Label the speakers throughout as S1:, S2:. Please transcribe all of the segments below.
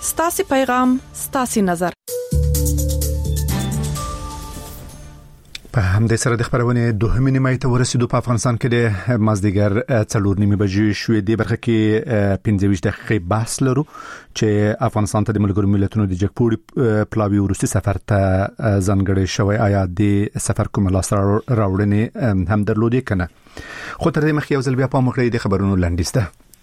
S1: ستاسي پیغام ستاسي نظر.
S2: په همدې سره د خبرونه دوهمې نیمه ته ورسېدو. په افغانستان کې د مازدیګر 4:30 بجې شوې. د برخه کې 15 دقیقې بحث لرو چې افغانستان ته د ملګرو ملتونو د جګپوړي پلاوی ورستي سفر ته ځانګړی شوی. آیا د سفر کوم لاس راوړنې هم درلودې کنه؟ خو تر دې مخکې یو ځل بیا په مخړې د خبرونو لاندېسته.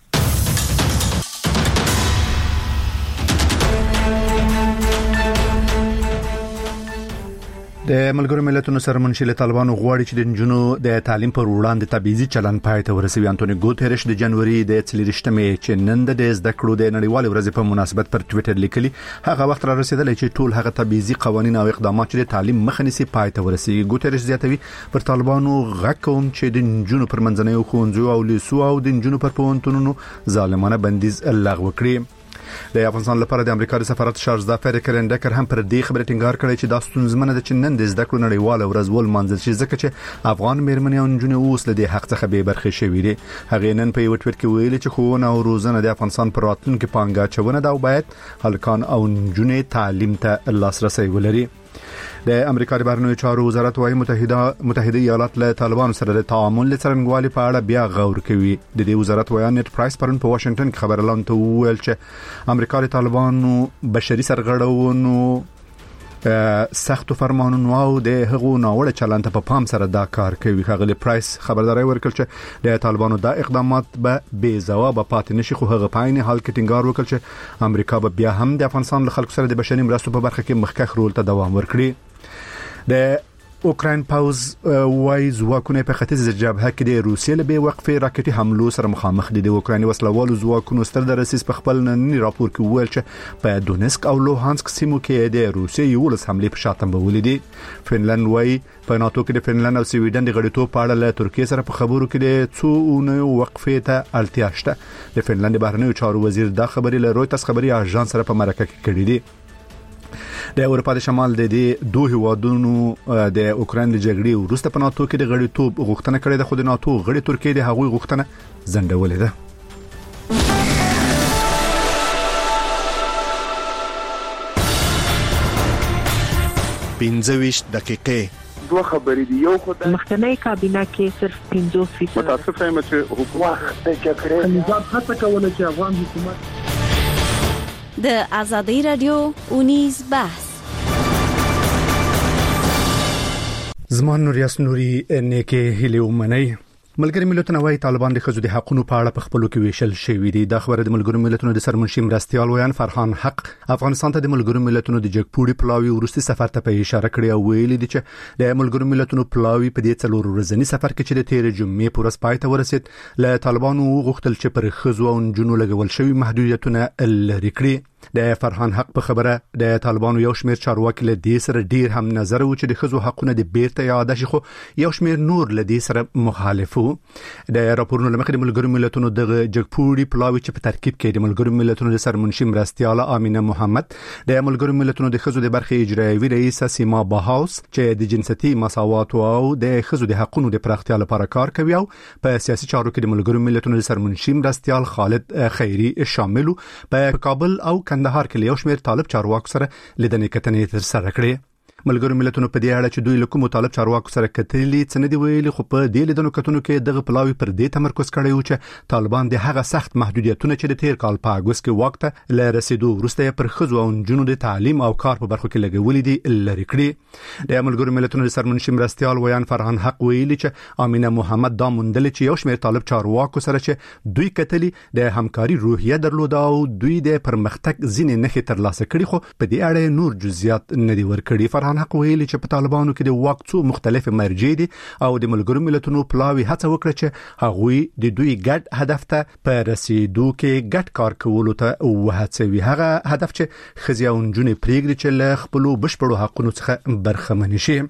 S2: د ملګرو ملتونو سرمنشي له طالبانو غواړي چې د جنونو د تعلیم پر وړاندې تبعیضي چلن پای ته ورسوي. انټونی ګوتریش د جنوري د 24مې چې نن د زده کړو د نړیوال ورځ په مناسبت پر ټوئیټر لیکلي هغه وخت را رسیدلی چې ټول هغه تبعیضي قوانين او اقدامات چې د تعلیم مخه نیسي پای ته ورسوي. ګوتریش زیاتوي پر طالبانو غږ کوم چې د جنونو پر منځنیو ښوونځیو او لیسو او د جنونو پر پوهنتونونو ظالمانه بندیز لغوه کړی. د افغانستان لپاره د امریکا د سفارت شارژ ظفر کرندکر هم پر دې خبره ټینګار کړی چې دا ستونزمنه ده چې نن د زده کړو نړیواله ورځ ولمانځل شي ځکه چې افغان مېرمنې او نجونې اوس له دې حق څخه بې برخې شوي دي. هغه نن په یو ټویټ کې ویلي چې ښوونه او روزنه د افغانستان پر راتلونکي پانګه اچونه ده او باید هلکان او نجونې تعلیم ته لاسرسي ولري. د امریکا د بهرنیو چارو وزارت وايي متحده ایالات له طالبانو سره د تعامل لڅرنګوالي په اړه بیا غور کوي. د دې وزارت وایي نت پرایس پرون په واشنگټن کې خبر اعلان ته ویل چې امریکا د طالبانو بشري سرغړونو سختو فرمانونو او د هغو ناوړه چلند په پام سره دا کار کوي. هغه پرایس خبرداري ورکړ چې د طالبانو دا اقدامات به بې ځواب پاتې نشي. خو هغه په عین حال کې ټینګار وکړ چې امریکا به بیا هم د افغانستان له خلکو سره د بشري مرستو په برخه کې مخکښ رول ته دوام ورکړي. د اوکراین پاوز وایي ځواکونه په ختیځ جبهه کې د روسیې له بې وقفې راکټي حملو سره مخامخ دي. د اوکرایني وسلوالو ځواکونو ستر درسیس په خپل ننني راپور کې ویل چې په دونسک او لوهانسک سیمو کې د روسیې یو لس حملې په شاتم بولې دي. فنلند وایي په ناتو کې د فنلند او سویډن د غړیتوب په اړه له ترکیه سره په خبرو کې د څو اونیو وقفې ته اړتیا شته. د فنلند بهرنیو چارو وزیر دا خبري له رويټرز خبري اژانس سره په مرکه کې کړې دي. د اروپا د شمال د دوه هیوادونو د اوکراین د جګړې وروسته په ناتو کې د غړیتوب غوښتنه کړې ده خو د ناتو غړي ترکیه د هغوی غوښتنه ځنډولې ده.
S3: 25 دقیقې
S4: دوه خبرې دی. یو خدای
S5: مخکنی کابینه کې صرف 50%
S4: متاسفه یم چې حکومت د جګړې نظام هڅه کوله چې افغان حکومت
S6: د آزادۍ رادیو اونیز بحث
S2: زمان نوریاس نوري نیکه هلیومنۍ. ملګری ملتونه وايي طالبان د خزو د حقونو په اړه په خپلو کې ویشل شوی دي. دا خبره د ملګرو ملتونو د سرمنشي مرستيال ویان فرحان حق افغانستان ته د ملګرو ملتونو د جګپوړي پلاوی ورستي سفر ته په اشاره کړی او ویلي دي چې د ملګرو ملتونو پلاوی په دې څلور ورځنی سفر کې چې د 13 جمعې پر ورځ پای ته ورسید له طالبانو غوښتل چې پر خزو او جنونو لګول شوی محدودیتونه لري کړي. د فرحان حق په خبره د طالبانو یو شمېر چارواکي له دې سره ډیر هم نظر و چې د خزو حقونه د بیرته یاد شي خو یو شمېر نور له دې سره مخالف وو. د راپورونو لمخې د ملګرو ملتونو د جګپوړي پلاوی چې په ترکیب کې د ملګرو ملتونو د سرمنشي مرستياله امینه محمد د ملګرو ملتونو د خزو د برخې اجرایوي رئیس سیما باهاوس چې د جنسيتي مساوات او د خزو د حقونو د پراختیا لپاره کار کوي او په سیاسي چارو کې د ملګرو ملتونو د سرمنشي مرستيال خالد خیری شامل په کابل او کندهار کې یو شمېر طالب چارواکو سره لیدنې کتنې تر سره کړې. ملګرو ملتونو په دې اړه چې دوی له کوم طالب چارواکو سره کتلې څه نه دی ویلي خو په دې لیدنو کتنو کې دغه پلاوی پر دې تمرکز کړی و چې طالبان د هغه سخت محدودیتونه چې د تیر کال په اگست کې وخت له رسیدو وروسته پر خزو او جنونو د تعلیم او کار په برخو کې لګولې دي لري کړی. د ملګرو ملتونو د سرمنشي مرستيال ویان فرحان حق ویلي چې امینه محمد دا مندل چې یو شمېر طالب چارواکو سره چې دوی کتلې د همکاري روحیه درلوده او دوی د پرمختګ ځینې نښې ترلاسه کړي خو په دې اړه نور جزئیات نه دي ورکړي. فرحان حق ویلي چې په طالبانو کې د واک څو مختلف مرجع دي او د ملګرو ملتونو پلاوی هڅه وکړه چې هغوی د دوی ګډ هدف ته په رسیدو کې ګډ کار کولو ته وهڅوي. هغه هدف چې خزي او نجونې پریږدي چې له خپل بشپړو حقونو څخه برخمن شي.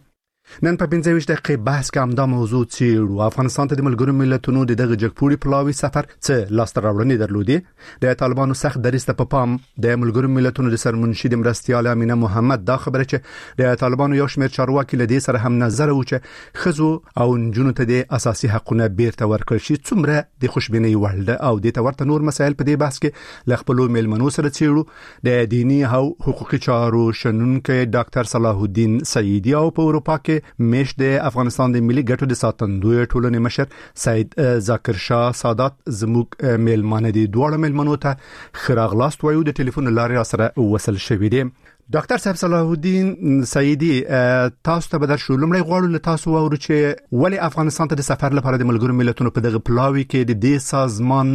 S2: نن په 25 دقیقې بحث کې همدا موضوع څیړو. افغانستان ته د ملګرو ملتونو د دغه جګپوړي پلاوي سفر څه لاسته راوړنې درلودې. د طالبانو سخت دریسته په پام د ملګرو ملتونو د سرمنشي د مرستيال امینه محمد دا خبره چې د طالبانو یو شمېر چارواکي له دې سره هم نظر و چې خزو او نجونو ته د اساسي حقوقونه بیرته ورکړل شي څومره د خوشبینۍ وړ ده، او د تورته نور مسایل په دې بحث کې ل خپل میلمنو سره څیړو. د دینی او حقوقي چارو شنونکو ډاکټر صلاح الدین سعیدی او په اروپا کې مش د افغانستان د ملي ګټو د ساتندوی ټولنې مشر سید ذاکر شاه سادات زموږ میلمانه دي. دواړه میلمنو ته خراغلاست وایو د ټلیفون لارې سره وصل شوي دي. ډاکټر صاحب صلاح الدین سعیدی تاسو ته بدر شو لمړی غواړو له تاسو ورو چې ولی افغانستان ته د سفر لپاره د ملګرو ملتونو په دغه پلاوي کې د دې سازمان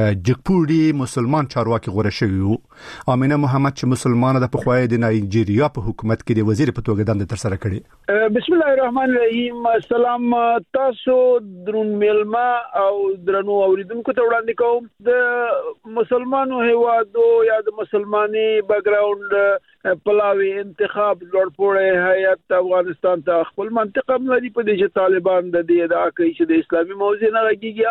S2: جګپوړي مسلمان چارواکي غوړه شوی وو. امینه محمد چې مسلمانه د پخوای د نایجیریا په حکومت کې د وزیر په توګه دنده تر سره کړې.
S4: بسم الله الرحمن الرحیم. السلام تاسو درون میلما او درنو اوریدونکو ته وړاندې کوم. د مسلمانو هیوادو یا د مسلمانۍ بیک ګراوند پلاوی انتخاب لوړپوړی هیئت افغانستان ته خپل منطقه لري په دې چې طالبان د دې ادعا کوي چې د اسلامي موضوع نه راګيږي.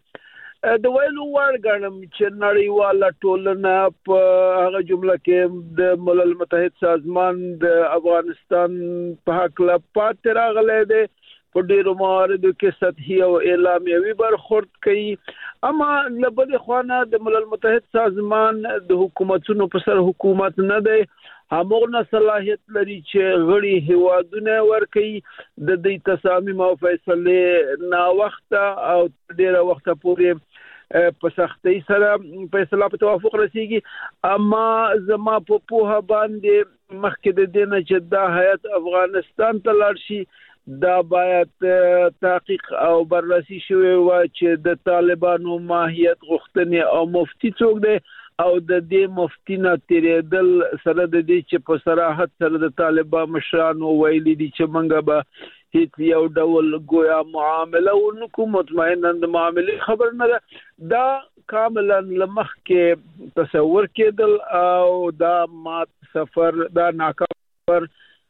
S4: اما د ویلو وړ ګڼم چې نړیواله ټولنه په هغه جمله کې د ملل متحد سازمان د افغانستان په حق لا پاتې راغلی دی په ډیرو مواردو کې سطحي او اعلامیوي برخورد کوي. اما لبد خوانه د ملل متحد سازمان د حکومتونو په سر حکومت نه دی، همغه صلاحیت لري چې غړي هوادونه ورکړي د دې تصامیم او فیصله نا وخت او ډیره وخت پورې په سختۍ سره فیصله په توافق رسیږي. اما زما په پوهه باندې مخکې د دې نه چې دا هیئت افغانستان ته لاړ شي دا باید تحقیق او بررسي شوی و چې د طالبانو ماهیت غوښتنې او مفتی څوک دی او د دې مفتی نه تیرېدل سره د دې چې په صراحت سره د طالبان مشرانو ویلي دي چې منګه به هیڅ یو ډول گویا معامله ونکو مطمئنا د معاملې خبر نه ده. دا کاملا لمخ کې تصور کېدل او دا مات سفر دا ناکام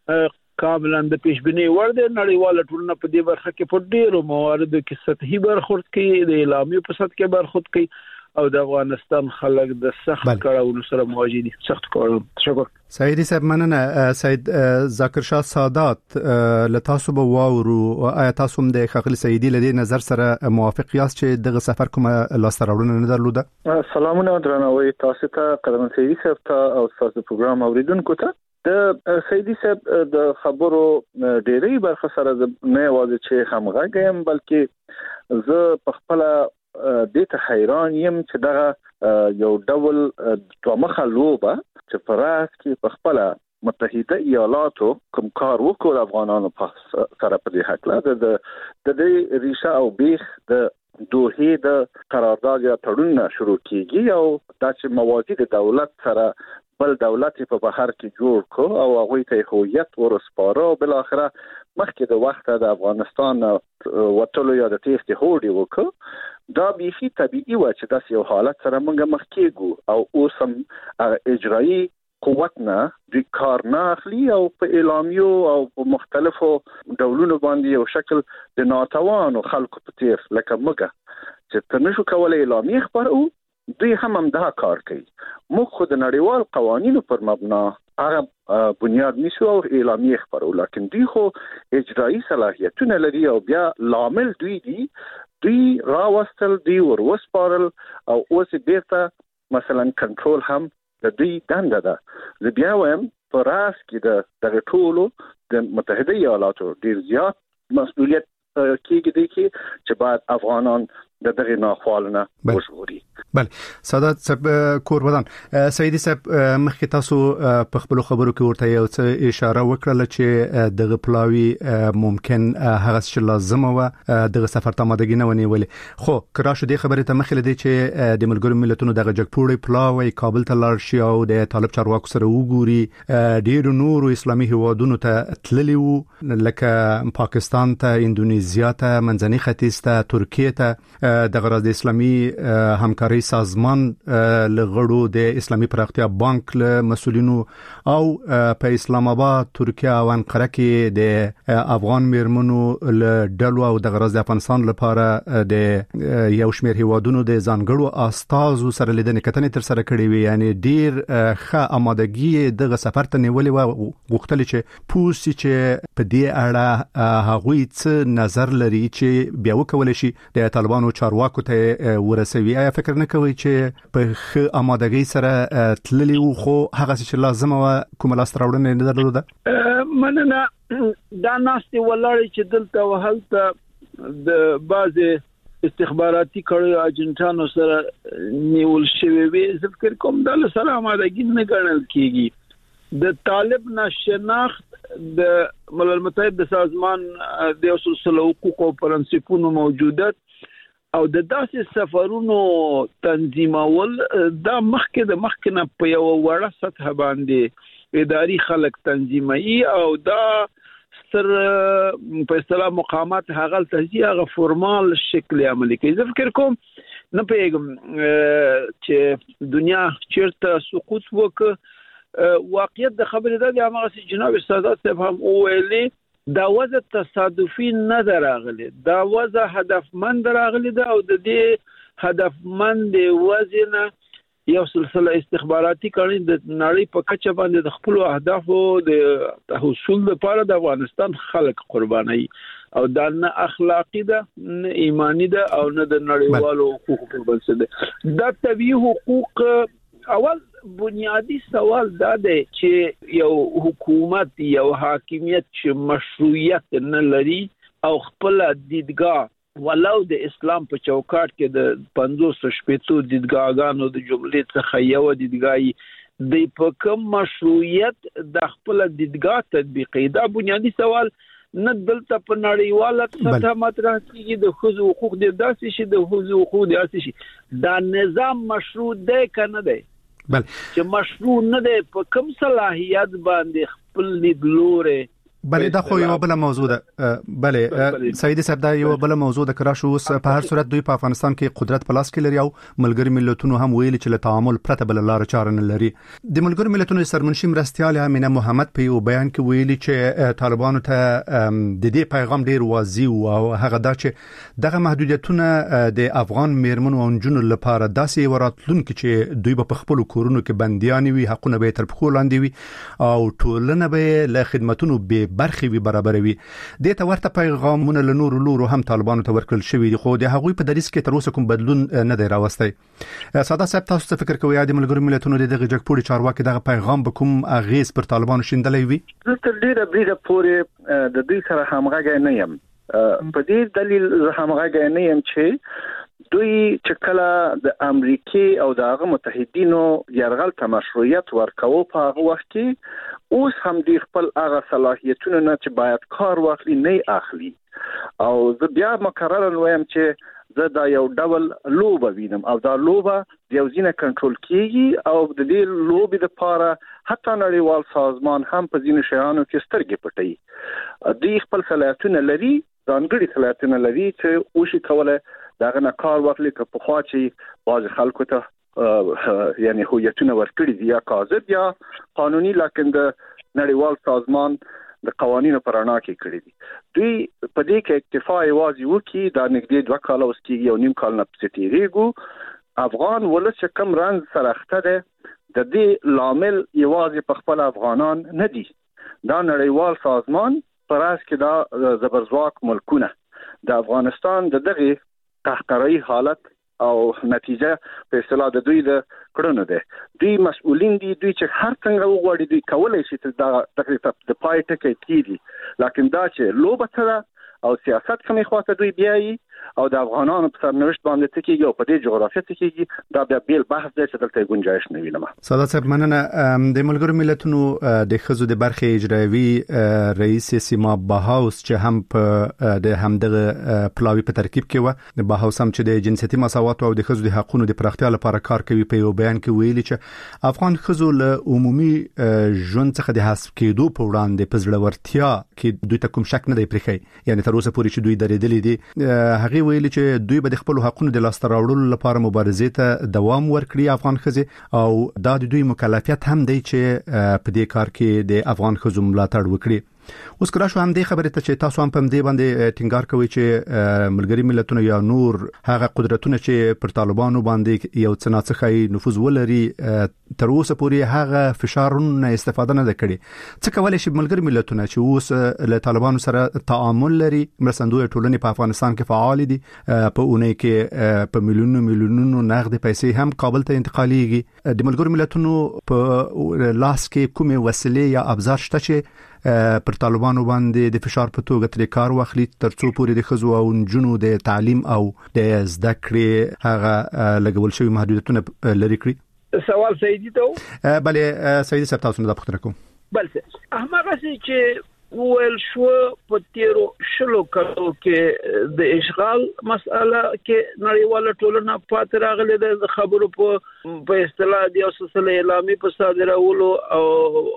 S4: کاملا د پیشبینی ور دي. نړیواله ټولنه په دې برخه کې په ډیرو مواردو کې سطحي برخورد کوي، د اعلامیو په سطح کې برخورد کوي او د افغانستان خلک د سخت کړهونو سره مواجه دي. سخت کړهون. تشکر.
S2: سعیدی صاحب مننه. سید ذاکر شاه سادات لتاسو به واورو آیا تاسو هم د خغل سعیدی لدی نظر سره موافق یاست چې دغه سفر کومه لاسته راوړنه نه درلوده؟
S3: سلامونه درنوي تاسو ته قدم سعیدی صاحب ته او تاسو پروګرام اوریدونکو ته. د سعیدی صاحب د خبرو ډېری برخه سره نه یوازې چې همغږم بلکې زه په خپل د ته حیران یم چې دا یو ډول دومخه لوبه چې فراس کې په خپل متحده ایالاتو کوم کار وکړ افغانانو په سره په دې حق لا د دې ریشه او بیخ د دوه د قرارداد یا تړون شروع کیږي او دا چې موازی د دولت سره بل دولت په بهر کې جوړ کو او هغه ته هویت ورسپاره او بل اخره مخکې د وخت د افغانستان وټلو یا د تیښتې هوډي وکړه. دا بیخي طبيعي و چې داسې یو حالت سره موږ مخ کېږو او اوس هم اجرایی قوت نه د کار نه اخلي او په اعلامیو او په مختلفو ډولونو باندې یو شکل د ناتوانو خلکو په تیر لکه موږ چې تنشو کولای اعلامیه خبرو دوی هم دا کار کوي. موږ خو د نړیوال قوانینو پر مبنا هغه بنیاد نیسو او اعلامیه خبرو، لکن دوی خو اجرایی صلاحیتونه لري او بیا لامل دوی راوستل دوی وروسپارل او اوس بیرته مثلا کنټرول هم د دوی دنده ده. زه بیا وایم په راس کې د ټولو د متحده ایالاتو ډیر زیات مسؤلیت کېږي چې باید افغانان دغه ناخوالونه وژغوري.
S2: بله سادات صاحب کوربدان سعیدی صاحب مخکې تاسو په خپل خبرو کې ورته یو څه اشاره وکړه چې دغه پلاوی ممکن هغه چې لازم و دغه سفر ته مادګی نه ونیولې، خو کراشه دې خبره ته مخې لدی چې د ملګرو ملتونو دغه جګپوړی پلاوی کابل ته لاړ شي او د طالب چارواکو سره وګوري. ډیر نور اسلامي هیوادونو ته تللی وو لکه پاکستان ته، اندونیزیا ته، منځني ختیځ ته، ترکیه ته. د غرض اسلامي همکاري سازمان لغړو د اسلامي پراختیا بانک له مسولینو او په اسلام آباد ترکیه او انقره کې د افغان میرمنو له ډلو او د غرض افغانستان لپاره د یو شمېر هیوادونو د ځانګړو استازو سره لیدنې کتنې تر سره کړې وي، یعنی ډیر ښه آمادګي دغه سفر ته نیولې و. غوښتل چې پوسی چې په دې اړه هغوی څه نظر لري چې بیا وکولای شي د طالبانو چارواکو ته ورسوي. آیا فکر نه کوي چې په ښه آمادګۍ سره تللی وو خو هغه چې لازمه و کومه لاسته راوړنه نه درلوده؟
S4: مننه. دا ناستې ولاړې چې دلته وهلته د بعضې استخباراتي کړیو اجنټانو سره نیول شوی وي، زه فکر کوم دا له سره آمادګي نه ګڼل کېږي. د طالب نشناخت د ملل متحد د سازمان د اصول حقوق او پرنسپونو موجودت او د داسې سفرونو تنظیمول دا مخکې نه په یو وړه سطح باندې اداري خلک تنظیمي او دا ستر په اصطلاح مقامات هغه تهجی هغه فرمال شکل عملي کوي. زه فکر کوم نه پیغام چې دنیا چیرته سقوط وکړي. واقعیت د خبرې ده د هغه جناب سادات صاحب هم ویلي دا وضع تصادفي نه راغلي، دا وضع هدفمند راغلي ده او د دې هدفمند وزنه یو سلسله استخباراتي کړي د نړۍ په کچه باندې د خپل اهدافو د حصول لپاره د افغانستان خلک قرباني او دا نه اخلاقی ده نه ایمانی ده او نه د نړیوالو حقوقو بنسټ ده. دا طبيعي حقوق اول بنیادی سوال دا دی چې یو حکومت یو حاکمیت چې مشروعیت نه لري او خپل دیدګاه ولو د اسلام په چوکاټ کې د 500 شپېتو دیدګاهانو د جملې څخه یو دیدګاهي د په کوم مشروعیت د خپل دیدګاه تطبیقي. دا بنیادی سوال نه دلته په نړیواله سطح مطرح کیږي. د ښځو حقوق د داسې شي د ښځو حقوق د داسې شي دا نظام مشروع دی کنه دی؟
S2: بله
S4: چې مشروع نه دی په کوم صلاحیت باندې خپل لیدلوري.
S2: بله دا خو یو بل موضوع ده. بله سیدی صاحب دا یو بل موضوع ده کرا شو په هر صورت دوی په افغانستان کې قدرت په لاس کې لري او ملګری ملتونو هم ویلي چې له تعامل پرته بل لار چاره نه لري. د ملګری ملتونو سرمنشي مرستیال امینه محمد په یو بیان کې ویلي چې طالبانو ته د دې پیغام ډیر واضح او هغه دا چې دغه محدودیتونه د افغان میرمنو او نجونو لپاره داسې وراتلونکي چې دوی په خپل کورونو کې بنديان وي، حقونه به تر پخو لاندې وي او ټولنه به له خدماتونو به برخي وي برابروي. د ته ورته پیغامونه له نورو لورو هم طالبانو ته ورکړل شوی دي خو د هغوی په دریس کې تر اوسه کوم بدلون نه دی راوستي. ساده صاحب تاسو څه فکر کوئ د ملګرو ملتونو دغه جګپوړي چارواکي دغه پیغام به کوم اغیز پر طالبانو شیندلې وي؟
S3: زه ډیره پورې د دې سره همغږی نه یم. په دې دلیل همغږی نه یم چې دوی چې کله د امریکای او د هغه متحدینو یرغل ته مشروعیت ورکوي په هغه وخت کې اوس هم دی خپل هغه صلاحیتونه نه چې باید کار واخلي نه اخلي. او زه بیا مکرر وایم چې زه دا یو ډول لوبه وینم او دا لوبه د یو ځینې کنټرول کیږي او د دې لوبې لپاره حتی نړیوال سازمان هم په ځینو شیانو کې سترګې پټي. دوی خپل صلاحیتونه لري، ځانګړي صلاحیتونه لري چې وشي کوله داغه نه کار واخلي که په خوا چې باز خلکو ته یعنی هویتونه ورکړي دي یا کاذب یا قانوني، لکه د نړیوال سازمان د قوانینو پر اړه کې کړی دي. دوی په دې کې اکتفا یوازې وکړي دا نږدې 2 کال اوس کېږي او نیم کال نه پسې تیریږي. افغان ولس چې کم رنځ سره اخته ده د دې لامل یوازې په خپل افغانان نه دي، دا نړیوال سازمان پر اس کې دا زبرځواک ملکونه د افغانستان د دغه قهقرایي حالت او نتیجه په اصطلاح د دوی د کړنو ده. دوی مسؤلین دي، دوی چې هر څنګه وغواړي دوی کولای شي چې دا تقریبا د پای ټکی کیږي، لکه دا چې لوبه سره او سیاست کومې خواته دوی بیایي او د افغانانو په سرنوشت باندې تکیږي او په دې جغرافیه تکیږي، دا بیا بیل بحث دی چې دلته گنجائش نه وینم.
S2: ساده صاحب مننه. د ملګرو ملتونو د خزو د برخې اجرایوي رئیس سیما باهاوس چې هم په د همدغه پلاوی په ترکیب کې و، د باهاوس هم چې د جنسيتي مساوات او د خزو د حقوقو د پراختیا لپاره کار کوي، په یو بیان کې ویلي چې افغان خزو له عمومي ژوند څخه د حذف کېدو په وړاندې په ځړورتیا کې دوی ته کوم شک نه دی پرېخي، یعنی تر اوسه پورې چې دوی درېدلې دي هغه ویلي چې دوی به د خپل حقوقو د لاسته راوړلو لپاره مبارزې ته دوام ورکړي افغان ښځې او دا د دوی مکلفیت هم دی چې په دې کار کې د افغان ښځو ملاتړ وکړي. اوس کله شو هم دې خبره ته چې تاسو هم په دې باندې ټینګار کوي چې ملګری ملتونه یا نور هغه قدرتونه چې پر طالبانو باندې یو څه ناڅخه نفوذ ولري تر اوسه پورې هغه فشارونه استفاده نه کړي. څه کولای شي ملګری ملتونه چې اوس له طالبانو سره تعامل لري؟ مرستندوی ټولنې په افغانستان کې فعال دي، په اونۍ کې په میلیونونو نقد پیسې هم کابل ته انتقالېږي. د ملګری ملتونو په لاس کې کومه وسیله یا ابزار شته چې پر طالبانو باندې د فشار په توګه تر کار واخلي ترڅو پورې د خزو او نجونو د تعلیم او د زده کړې هغه لګول شوی محدودیتونه لري کړی؟
S4: سوال سیدی ته
S2: بله سیدی صاحب تاسو نه د پوښتنه کوم.
S4: بله هغه چې ویل شو په تیرو شلو کلو کې د اشغال مسأله کې نړیواله ټولنه پات راغله د خبرو په اصطلاح د سلسله اعلامي په صادرولو او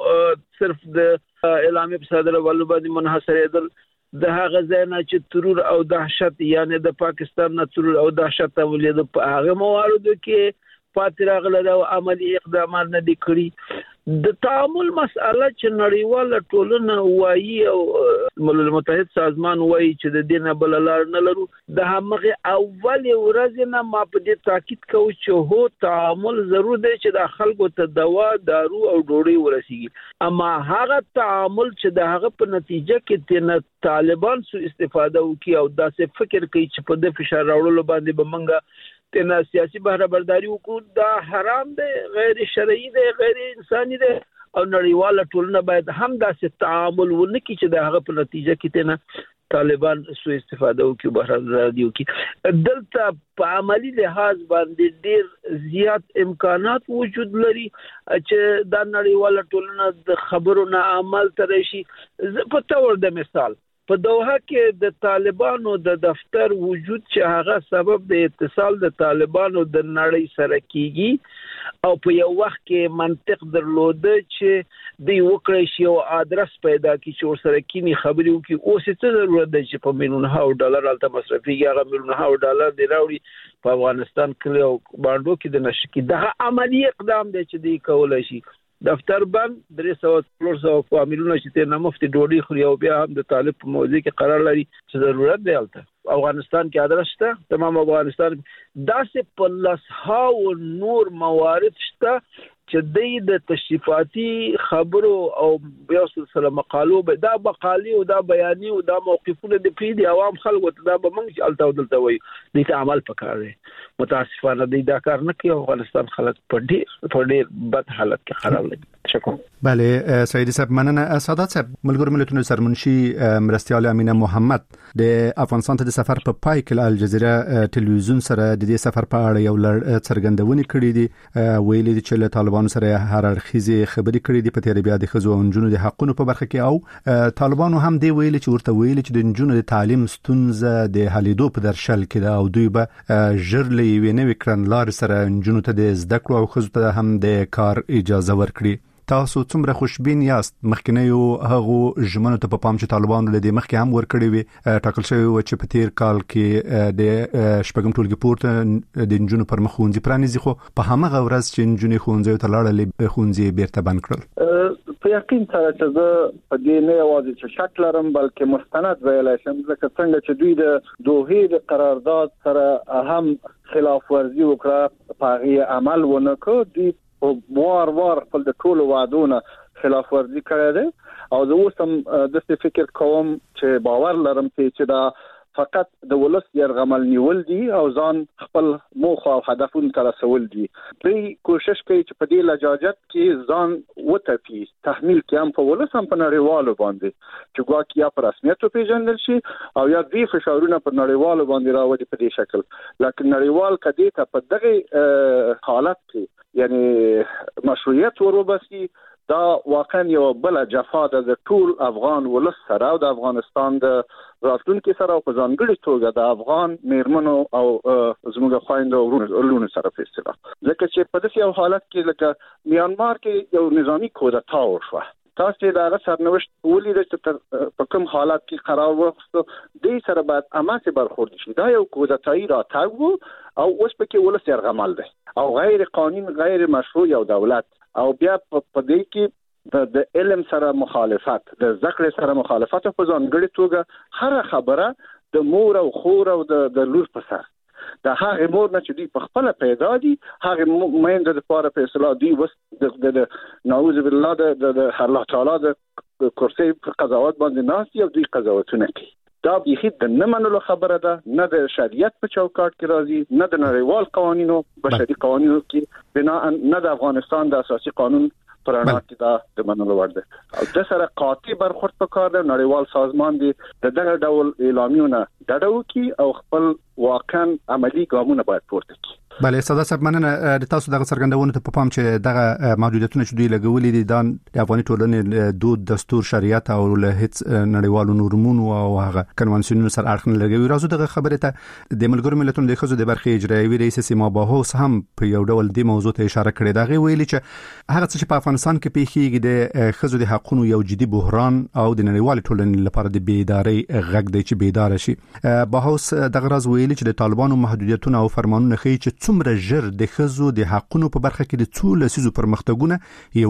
S4: صرف د اعلامي په صادرولو باندې منحصرېدل د هغه ځای چې ترور او دهشت یعنی د پاکستان نه ترور او دهشت تولید په هغه مواردو کې پات راغله او عملی اقدامات نه دي کړی. د تعامل مسأله چې نړیواله ټولنه وایي او ملل متحد سازمان وایي چې د دینه بل لار نه لرو، د همغه اول ورځ نه ما په دې تاکید کوم چې هو تعامل ضرور دی چې د خلکو ته دوا دارو او ډوډۍ ورسیږي، اما هغه تعامل چې د هغه په نتیجه کې تنه طالبان سو استفاده وکي او داسې فکر کوي چې په د فشار راوړلو باندې به منګه تنه سیاسي بهره برداری وکړو، دا حرام دی، غیر شرعي دی، غیر انساني دی او نړیواله ټولنه باید هم داسې تعامل ونکړي چې د هغه په نتیجه کې تنه طالبان سو استفاده وکړي بهره برداری وکړي. دلته په عملی لحاظ باندې ډیر زیات امکانات وجود لري چې دا نړیواله ټولنه د خبرو نه عمل ته راشي. په تور د مثال په دوحه کې د طالبانو د دفتر وجود چې هغه سبب د اتصال د طالبانو د نړۍ سره کیږي او په یو وخت کې منطق درلوده چې د وکړې شی او ادرس پیدا کی چې ور سره کینی خبري وکي. اوس څه ضرورت ده چې په میلیونونو ډالر الته مصرفيږي، هغه میلیونونو ډالر دی راوړي په افغانستان کې او باندې کې د نشکی د عملی اقدام دی چې دی کولای شي. دفتر بند 300 فامیلونه چې ته نه مفتي ډوډۍ خوري او بیا هم د طالب په موضوع کې قرار لري چې ضرورت دی الته افغانستان کې ادرس شته، تمام افغانستان داسې په لسهاو نور موارد شته چې د تشریفاتي خبرو او بیا سلسله مقالو به دا مقالي او دا بیاني او دا موقفونه د پیډي عوام خلکو ته دا به موږ الته ودلته وي د عمل پکار دی. متاسفانه دا کار نه کوي. افغانستان خلک په ډېر بد حالت کې قرار لري. شکر.
S2: بله سیدی صاحب مننه. سعادت صاحب ملګرو ملتونو سرمنشي مرستیال امینه محمد د افغانستان ته د سفر په پای کې الجزیره ټلویزیون سره د دې سفر په اړه یو لړ څرګندونې کړې دي، ویلي دي چې له طالبانو سره هر اړخیزه خبرې کړې دي په تیر بیا د خزو او نجونو د حقونو په برخه کې، او طالبانو هم دی ویلي چې ورته ویلي چې د نجونو د تعلیم ستونزه د حلیدو په درشل کې ده او دوی به ژر له یوې نوې کړنلارې سره نجونو ته د زده کړو او خزو ته هم د کار اجازه ورکړي. تاسو څومره خوشبین یاست مخکنیو هغه ژمنو ته په پام چې طالبانو له دې مخکې هم ورکړي وي ټاکل شوی و چې په تیر کال کې د شپږم ټولګي پورته د نجونو پر مخ ښوونځي پرانیزي، خو په همغه ورځ چې نجونې ښوونځیو ته لاړلې ښوونځي بیرته بند کړل؟
S3: په یقین سره چې زه په دې نه یوازې چې شک لرم بلکې مستند ویلای شم، ځکه څنګه چې دوی د دوحې د قرارداد سره هم خلاف ورزي وکړه، په هغه عمل ونه کړ، دوی وار خپل د ټولو وعدونو خلاف ورزي کړې ده او زه اوس هم د فکر کوم چې باور لرم چې دا فقط د ولس يرغمل نیول دي او ځان خپل موخه او هدفونه تر رسول دي. دوی کوشش کوي چې په دې لجاجت کې ځان وتپي، تحمیل کې هم په ولس هم په نړیوالو باندې چې ګواکې یا په رسمیت پیژندل شي او یا دوی فشارونه په نړیوالو باندې راوړي په دې شکل. لکه نړیوال کدي ته په دغه حالت کې یعنی مشروعیت وروبسي، دا واقعا یو بل جفا د ټول افغان ولس سره او د افغانستان د راتلونکي سره او په ځانګړي توګه د افغان میرمنو او زموږ خويندو او ورونو سره په اصطلاح، ځکه چې په دې یو حالت کې لکه میانمار کې یو نظامی کودتا وشو تاسو دا سرنوشت ولید چې په کوم حالت کې قرار وغوښتو د سره بعد اماسه برخورد شي دا یو کودتایی را تاغو او اوس پکې ولس یرغمل دی او غیر قانون غیر مشروع یو دولت او بیا په دې کې د علم سره مخالفت د ذکر سره مخالفت په ځانګړي توګه هر خبره د مور او خور او د لور په سر دا هغه مور نه چې دی په خپل پیدا دي هغه مېند د لپاره په اصلاح دی وس د نعوذ بالله د الله تعالی د کرسي قضاوت باندې ناس یو دوی قضاوتونه کوي دا به د نه منلو خبره ده نه د شریعت په چوکاټ کې راځي نه د نړیوال قوانینو بشري قوانینو کې بنا نه د افغانستان د اساسي قانون پرانا کې دا د منلو وړ ده او د سره قاطع برخورد وکړ د نړیوال سازمان دی دغه ډول اعلامیونه ډډو کې او خپل واقعا عملی ګامونه باید پورته کړي
S2: بله ساده صاحب مننه د تاسو دغه څرګندونه ته په پام چې دغه محدودیتونه چې دوی لګولې دي د افغاني ټولنې دود دستور شریعت او له هیڅ نړیوالو نورمونو او هغه کنوانسیونونو سره اړخ نه لګوي راځو دغه خبره ته د ملګرو ملتونو د خزو د برخې اجرایي رئیس سیما باهوس هم په یو ډول د موضوع ته اشاره کړې دا غوي ویلي چې هغه څه چې په افغانستان کې پیښیږي د خزو د حقوقو یو جدي بحران او د نړیوال ټولنې لپاره د بیداری غږ دی چې بیدار شي باهوس دغه راز ویلي چې د طالبانو محدودیتونه او فرمانونه ښیي چې څومره ژر د خزو د حقوقو په برخه کې د څو لسیزو پرمختګونه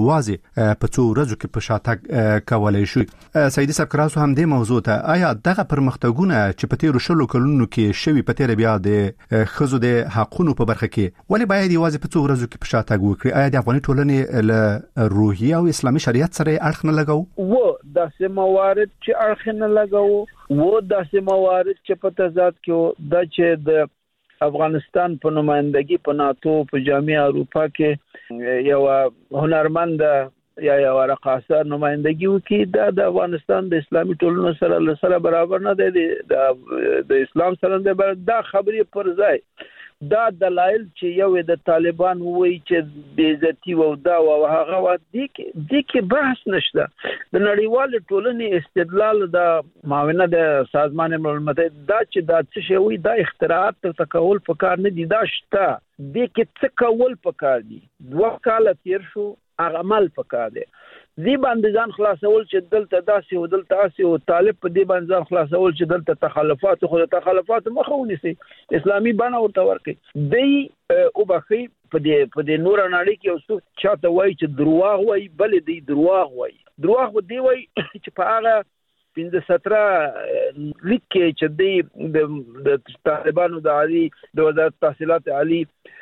S2: یوازې په څو ورځو کې په شاتګ کولای شي سیدي صاحب کراسو هم د موضوع ته آیا دغه پرمختګونه چې په تیر شلو کلونو کې شوي په تیر بیا د خزو د حقوقو په برخه کې ولې باید یوازې په څو ورځو کې په شاتګ وکړي آیا د افغاني ټولنې له روحي او اسلامي شریعت سره اړخ نه لګاو
S4: و داسې موارد چې اړخ نه لګاو و داسې موارد چې په تضاد کې د چې د افغانستان په نمائندګي په ناتو په جامعه اروپا کې یو هنرمند یا یو رقاصه نمائندګي وکي د افغانستان د اسلامي ټولنو سره برابر نه دی د اسلام سره دا خبرې پر ځای دا دلایل چې یو د طالبان وایي چې بیزتی و دا او هغه و دي کې بحث نشته د نړیوال ټولنې استدلال د معاونت د سازمان ملل متحد دا چې دا څه شوی دا اختراعات تکول په کار نه دي دا شته د کې څه کول په کار دي 2 کال تیر شو هغه عمل په کار دي دی باندې ځان خلاصول چې دلته داسې او دلته اسي او طالب په دی باندې ځان خلاصول چې دلته تخلفات خو تخلفات مخونی سي اسلامي بڼه ورته ورکي دی او بخي په دې نور نړۍ کې اوس چاته وایي چې دروغ وایي بل دی دروغ وایي دی وایي چې په هغه 15-17 لیک کې چې دی د طالبانو د عالی د وزارت تحصیلات عالی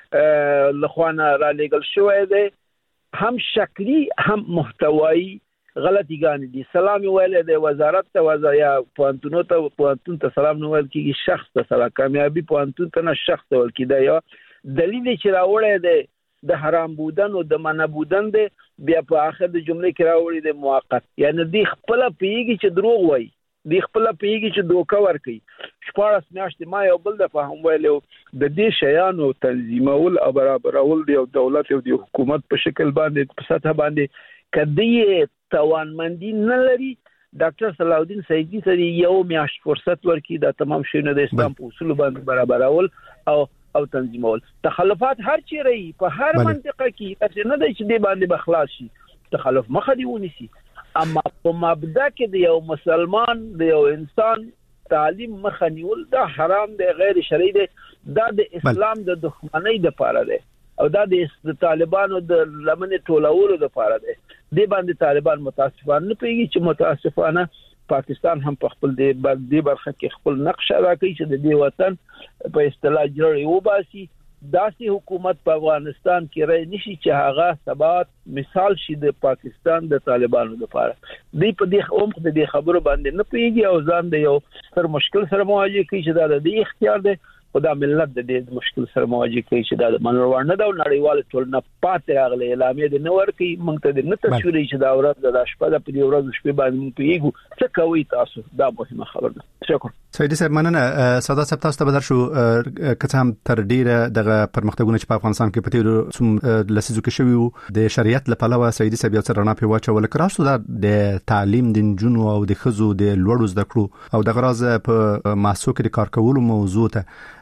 S4: لخوانه را لګل شوې ده هم شکلی هم محتوایی غلطی ګان دي سلام ویل د وزارت ته یا پوانتون ته سلام نو ویل کیږي شخص ته سلام کامیابی پوانتون ته نه شخص ته ویل کیدا یا دلیل چې راوړی د حرام بودن او د منع بودن دی بیا په اخر د جملې کې راوړی د موقت یعنی دی خپل پیږي چې دروغ وایي دی خپل پیږي چې دوکه ورکي 14 میاشتې ما یو بل د فهم ویلو د دې شیانو تنظیمول او برابرول دی دولت او د حکومت په شکل باندې په سطح باندې کدی توانمندي نه لري ډاکټر صلاح الدین سیدی سره یو میاشت فرصت ورکړي د تمام شینه د اسلام په اصول باندې برابرول او تنظیمول تخلفات هر چیرې په هر منطقه کې چې نه دی چې دی باندې بخلاص شي تخلف مخه دی ونیسي اما په مبدا کې د یو مسلمان د یو انسان تعلیم مخنیول دا حرام دی غیر شرعي دی دا د اسلام د دښمنۍ د پاره دی او دا د طالبانو د لمنې ټولولو د پاره دی دی باندې طالبان متاسفانه نه پیږي چې متاسفانه پاکستان هم په خپل د برخه کې خپل نقش ادا کوي چې د دې وطن په اصطلاح جوړي وباسي داسې حکومت په افغانستان کې رای نشي چې هغه ثبات مثال شي د پاکستان د طالبانو لپاره دی په دې د خبرو باندې نه پیږي او ځان د یو تر مشکل سره مواجه کوي چې دا د اختیار دی خدا ملت د دې مشکل سره مواجه کوي چې دا منور ورنه دا نړیوال ټولنه پاتې راغلي اعلامیه د نور کوي موږ ته د تصویر چې دا ورځ د شپه د پدې ورځ شپه باندې موږ پیګو څه کوي تاسو دا مهمه خبره ده شکر
S2: سیدي صاحب مننه ساده صاحب تاسو ته بدر شو که هم تر ډیره دغه پرمختګونه چې په افغانستان کې په تیر څوم لسیزو کې شوی د شریعت لپاره سیدي صاحب یو څه رڼا په واچول کراسو د تعلیم د جنونو او د خزو د لوړو زده کړو او د غراض په محصول کې د کار کولو موضوع ته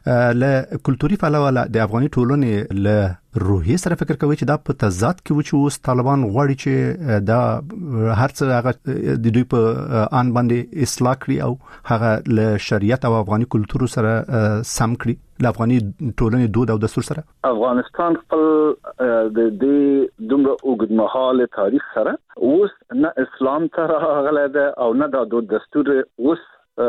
S2: له کلتوري پلوه د افغاني ټولنې له روحي سره فکر کوي چې دا په تضاد کې و چې اوس طالبان غواړي چې دا هرڅه هغه د دوی په ان باندې اصلاح کړي او هغه له شریعت او افغاني کلتور سره سم کړي له افغاني ټولنې دود او دستور سره.
S3: افغانستان خپل د دې دومره اوږدمهاله تاریخ سره اوس نه اسلام ته راغلی ده او نه د دود دستور اوس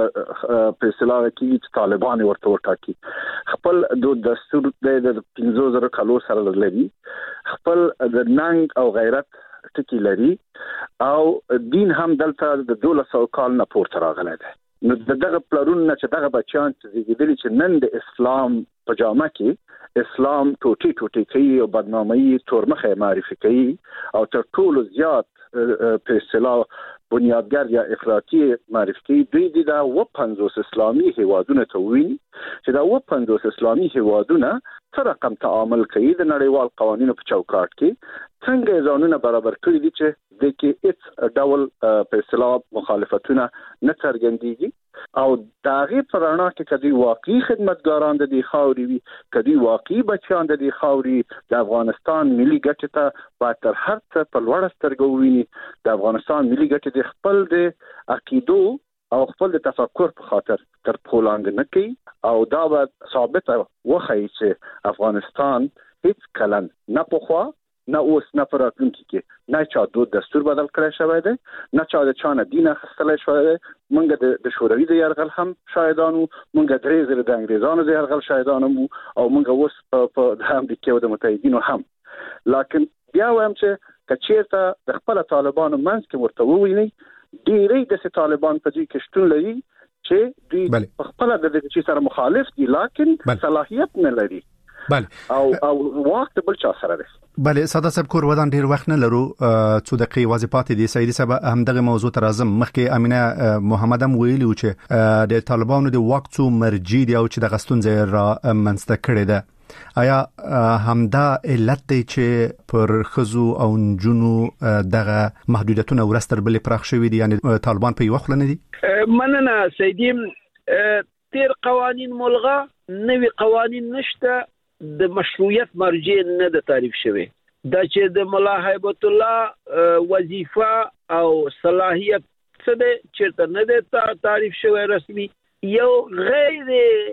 S3: په اصطلاح کې چې طالبان ورته ورټاکي. خپل د دستور د 15,000 کالو سره لري، خپل د ننګ او غیرت ټکی لري او دین هم دلته د 1200 کال نه پورته راغلی دی. نو دغه پلرون نه چې دغه بچیان چې زیږیدلي چې نن د اسلام په جامه کې اسلام ټوټي کوي او بدنامي تورمخه معرفي کوي او تر ټولو زیات په اصطلاح بنیادګر یا افراطي معرفي دوی د 50 اسلامي هیوادونو ته ویني چې دا 50 اسلامي هیوادونه څه رقم تعامل کوي د نړیوال قوانینو په چوکاټ کې، څنګه ځانونه برابر کړی دي چې د کې هیڅ ډول په اصطلاح مخالفتونه نه څرګندېږي او داغه پرانا کې کدي واقعي خدمتګاران د دې خاوري وي، کدي واقعي بچیان د دې خاوري د افغانستان ملي ګټه ته په تر هر څه په لوړ سترګو ویني. د افغانستان ملي ګټه د خپل د عقیدو او خپل د تفکر په خاطر تر پولاند نه کوي او دا به ثابت وخی چې افغانستان هیڅ کلن نه پخوا نه اوس نه پراتونکي کې نه چا دود دستور بدل کړی شوی دی، نه چا د چانه دین اخیستلی شوی دی. مونږ د شوروي د یرغل هم شاهدانو، مونږ درې زره د انګریزانو د یرغل شاهدانو او مونږ اوس په امریکا او د متحدینو هم. لکن بیا وایم چې کچېرته د خپل طالبانو منځ کې ورته وویني ډېری د طالبان په دې کې شتون لري چې دوی په خپل د دې چې سره مخالف دي لکن صلاحیت نه لري. بله او وخت بل چا سره دی.
S2: بله ساده صاحب کور ودان ډیر وخت نه لرو، څو دقیقې واځي پاتې دي. سیدی صاحب هم دغه موضوع تر اعظم مخکې امینه محمد هم ویلي و چې د طالبانو د وخت څو مرجع دي او چې د غستون ځای را منځته کړی ده. آیا همدا علت دی چې پر خزو او نجونو دغه محدودیتونه ورستر بل پراخ شوی دي، یعنی طالبان په یو خل نه دي؟
S4: مننه سیدیم. تیر قوانین ملغا، نوی قوانین نشته، د مشروعیت مرجع نه د تعریف شوی. دا چې د مولا هیبت الله وظیفه او صلاحیت څه ده چې نه د تعریف شوی رسمي، یو غیر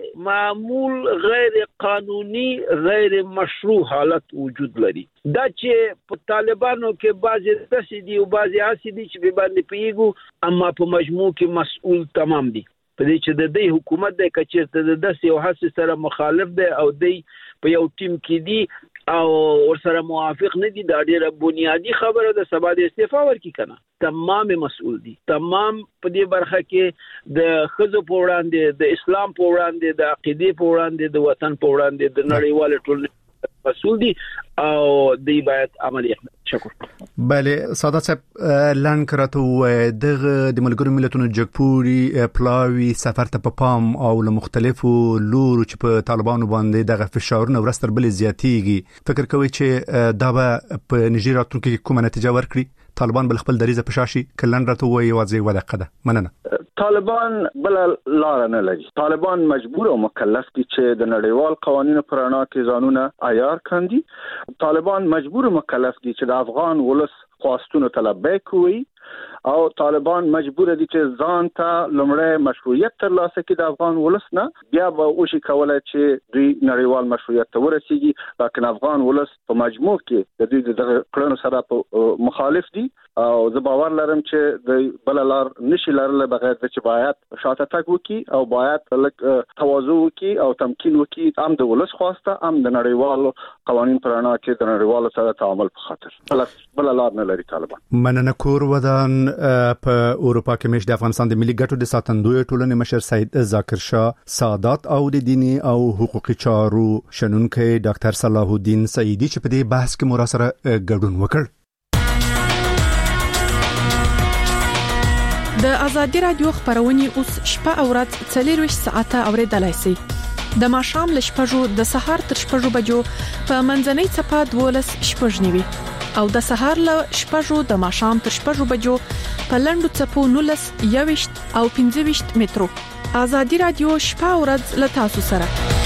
S4: معمول، غیر قانوني، غیر مشروع حالت وجود لري. دا چې په طالبانو کې بعضی داسې دي او بعضی هسې دي چې به باندې پیږو، اما په مجموع کې مسؤل تمام دي په دې چې د دې حکومت د کچېرته د داسې یو هڅې سره مخالف دی او دی په یو ټیم کې دي او ورسره موافق نه دي. دا ډیره بنیادی خبره ده. سبا د استعفا ورکړي کنه، تمام مسؤل دي، تمام په دې برخه کې د خزو په وړاندې، د اسلام په وړاندې، د عقیدې په وړاندې، د وطن په وړاندې، د نړیوال ټولنې مسؤل دي او دی باید عملی اقدام. شکر.
S2: بله ساده صاحب لن کراتو دغه د ملګرو ملتونو جګپوري پلاوی سفر ته په پام او له مختلفو لورو چې په طالبانو باندې دغه فشارونه ورستر بل زیاتیږي، فکر کوي چې دا به په نږدې راتلونکي کې کومه نتیجه ورکړي؟ طالبان بل خپل دریزه پشاشي کلن راته وایي واځي ودقه ده. مننه.
S3: طالبان بل لار نه لري. طالبان مجبور او مکلف دي چې د نړیوال قوانینو پر اړه کې ځانونه عیار کړي. طالبان مجبور او مکلف دي چې د افغان ولس خواستونو تلبیک وي او طالبان مجبور دي چې ځان ته لمړی مشروعیت ترلاسه کړي د افغان ولس نه، بیا به وشي کولای چې دوی نړیوال مشروعیت ته ورسیږي. لکن افغان ولس په مجموع کې د دوی د کړنو سره مخالف دي او زه باور لرم چې د بل لار نشي لرل بغیر د چې باید شاته تګ وکړي او باید لک تواضع وکړي او تمکین وکړي، هم د ولس خواسته، هم د نړیوالو قوانین پر اړه کې د نړیوالو سره تعامل په خاطر بل لار نه لري طالبان.
S2: مننه. کور ودان په اروپا کې مش د افغانستان د ملي ګټو د ساتندوی ټولنې مشر سید ذاکر شاه سادات او د دینی او حقوقي چارو شنونکي ډاکټر صلاح الدین سعیدی چې په دې بحث کې مرا سره ګډون وکړ.
S1: د ازادي رادیو خبرونه اوس شپه او ورځ 24 ساعته اوریدلای شئ. د ماښام ل شپږو د سهار تر شپږو بجو په منځنۍ چپه 12 شپږنیوي او د سهار ل شپږو د ماښام تر شپږو بجو په لندو چپو 19 21 او 25 مترو. ازادي رادیو شپه او ورځ ل تاسو سره.